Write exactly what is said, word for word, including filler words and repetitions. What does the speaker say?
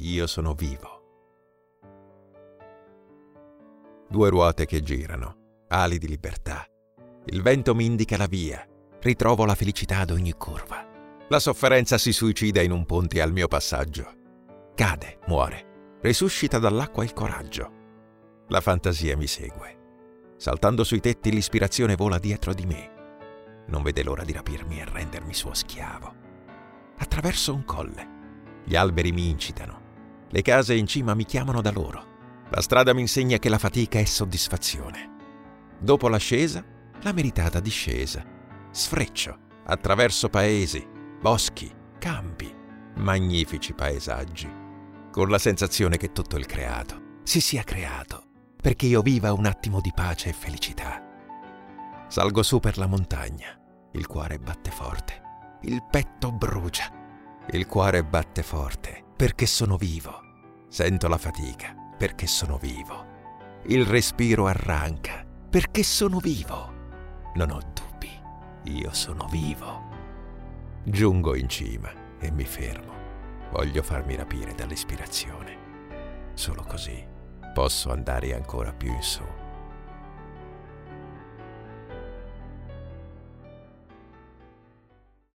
io sono vivo. Due ruote che girano, ali di libertà. Il vento mi indica la via, ritrovo la felicità ad ogni curva. La sofferenza si suicida in un ponte al mio passaggio. Cade, muore, risuscita dall'acqua il coraggio. La fantasia mi segue. Saltando sui tetti l'ispirazione vola dietro di me. Non vede l'ora di rapirmi e rendermi suo schiavo. Attraverso un colle. Gli alberi mi incitano. Le case in cima mi chiamano da loro. La strada mi insegna che la fatica è soddisfazione. Dopo l'ascesa, la meritata discesa. Sfreccio attraverso paesi, boschi, campi, magnifici paesaggi, con la sensazione che tutto il creato si sia creato perché io viva un attimo di pace e felicità. Salgo su per la montagna, il cuore batte forte, il petto brucia, il cuore batte forte perché sono vivo, sento la fatica perché sono vivo, il respiro arranca perché sono vivo, non ho dubbi, io sono vivo. Giungo in cima e mi fermo, voglio farmi rapire dall'ispirazione, solo così posso andare ancora più in su.